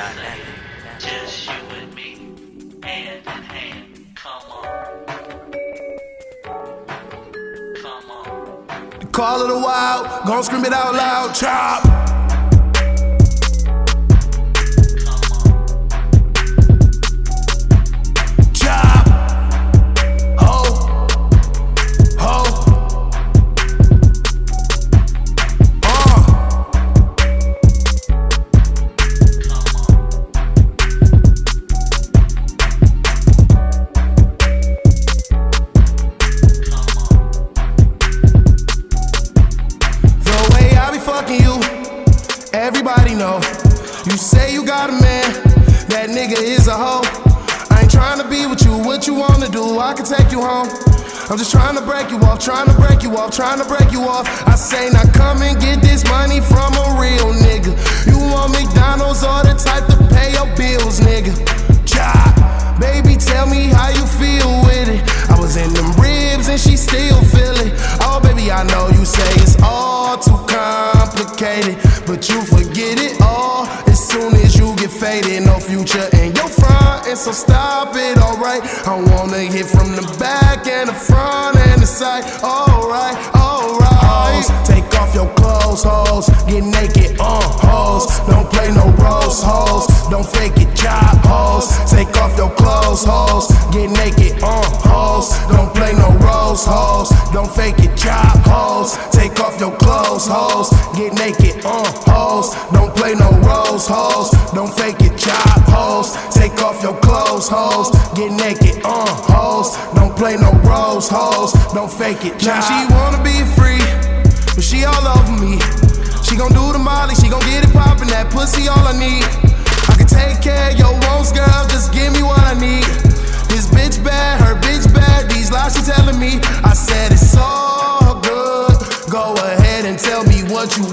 dynamic. Just you and me, hand in hand. Come on. Come on. Call it a wild, gon' scream it out loud, chop. You, everybody know. You say you got a man, that nigga is a hoe. I ain't trying to be with you, what you wanna do, I can take you home. I'm just trying to break you off, trying to break you off, trying to break you off. I say now come and get this money from a real nigga. You want McDonald's or the type to pay your bills, nigga. Child, baby, tell me how you feel with it. I was in them ribs and she still feel it. Oh baby, I know you say it's all too complicated, but you forget it all as soon as you get faded. No future in your front, and so stop it, alright. I wanna hit from the back and the front and the side. Alright, alright. Hoes, take off your clothes, hoes. Get naked, hoes. Don't play no roast, hoes. Don't fake it, chop, hoes. Take off your clothes, hoes. Get naked, hoes. Don't play no roast, hoes. Don't fake it, chop, hoes. Take off your clothes, hoes. Get naked, hoes. Don't play no roast, hoes. Don't fake it, chop, hoes. Take off your clothes, hoes. Get naked, hoes. Don't play no roast, hoes. Don't fake it, chop. Now she wanna be free, but she all over me. She gon' do the molly, she gon' get it poppin', that pussy all I need. I can take care of your wants, girl, just give me what I need. This bitch bad, her bitch bad, these lies she telling me. I said it's all good, go ahead and tell me what you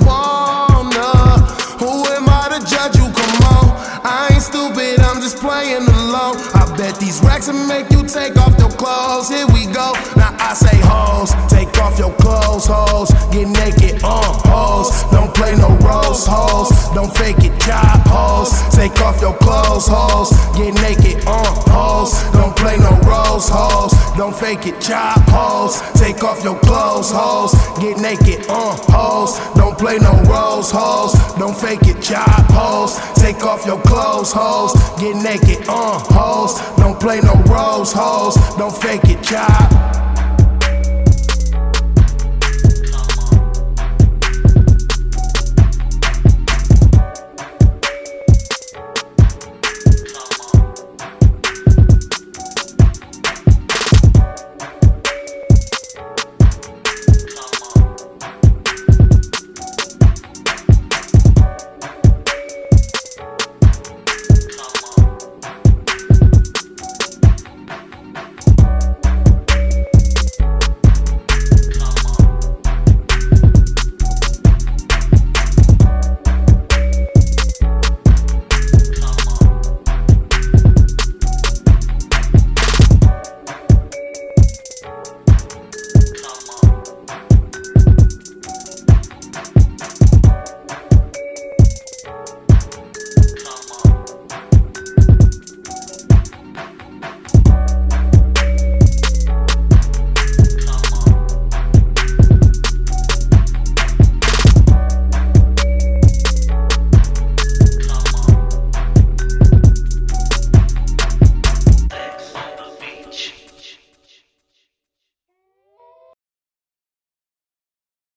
wanna. Who am I to judge you, come on. I ain't stupid, I'm just playing alone. I bet these racks will make you take off your clothes, here we go. Now I say hoes, take off your clothes, hoes. Get naked, hoes. Don't play no roast, hoes. Don't fake it, chop, hoes. Take off your clothes, hoes. Get naked, hoes. Don't play no roast, hoes. Don't fake it, chop, hoes. Take off your clothes, hoes. Get naked, hoes. Don't play no roast, hoes. Don't fake it, chop, hoes. Take off your clothes, hoes. Get naked, hoes. Don't play no roast, hoes. Don't fake it, chop.